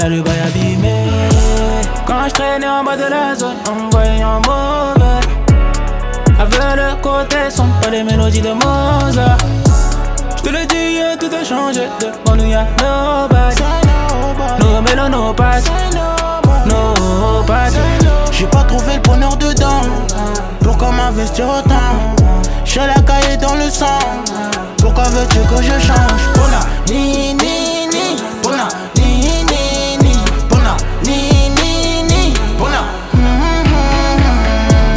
Et le bail abîmé. Quand je traînais en bas de la zone, on me voyait en mauvais. Avec le côté sombre, pas des mélodies de Mozart. Je te le dis, tout a changé. Devant nous y'a nobody. No mélo, no party. No party. J'ai pas trouvé le bonheur dedans. Pourquoi m'investir autant? J'ai la cahier dans le sang. Pourquoi veux-tu que je change?